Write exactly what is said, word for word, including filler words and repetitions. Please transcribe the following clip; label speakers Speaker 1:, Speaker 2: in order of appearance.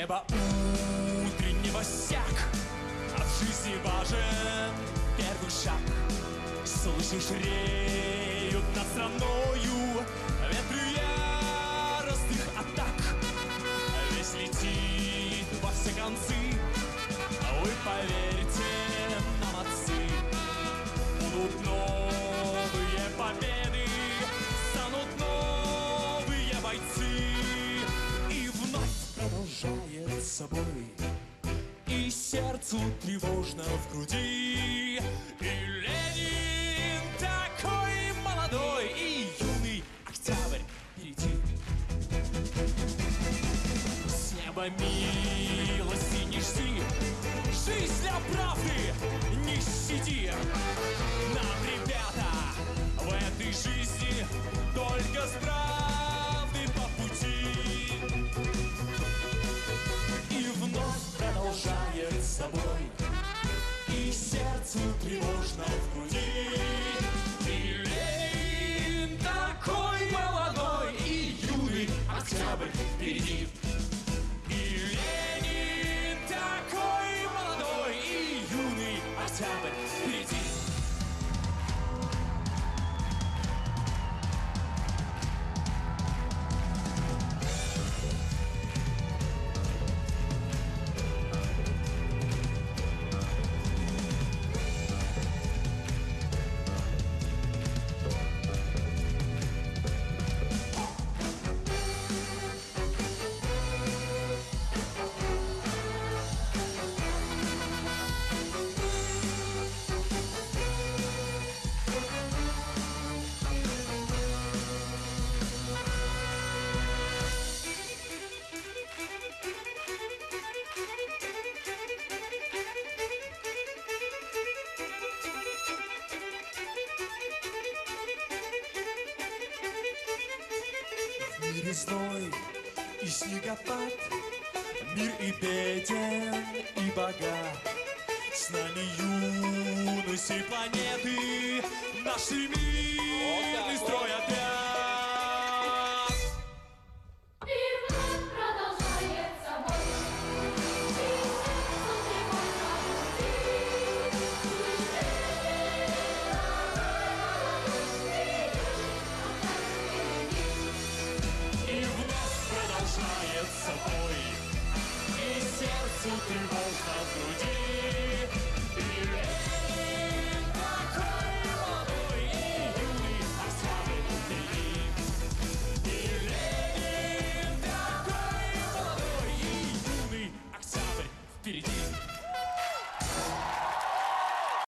Speaker 1: неба утреннего сяк, а в жизни важен первый шаг. Слышишь, реют над страною ветры яростных атак. Весь летит во все концы, вы поверьте нам, отцы. Будут новые победы, станут новые бойцы. И вновь продолжает собой, и сердцу тревожно в груди. И Ленин такой молодой, и юный октябрь впереди. С неба милости не жди, жизнь для правды не щади. Нам, ребята, в этой жизни только с правды по пути. И вновь продолжает собой, и сердцу тревожно в груди. И Ленин такой молодой, и юный октябрь впереди. И Ленин такой молодой, и юный октябрь впереди. Весной и снегопад, мир и беден, и богат. С нами юность всей планеты, наш мирный строй опять.
Speaker 2: И вновь продолжает собой, и сердцу тревожно в груди.
Speaker 1: И вновь продолжает собой, и сердцу тревожно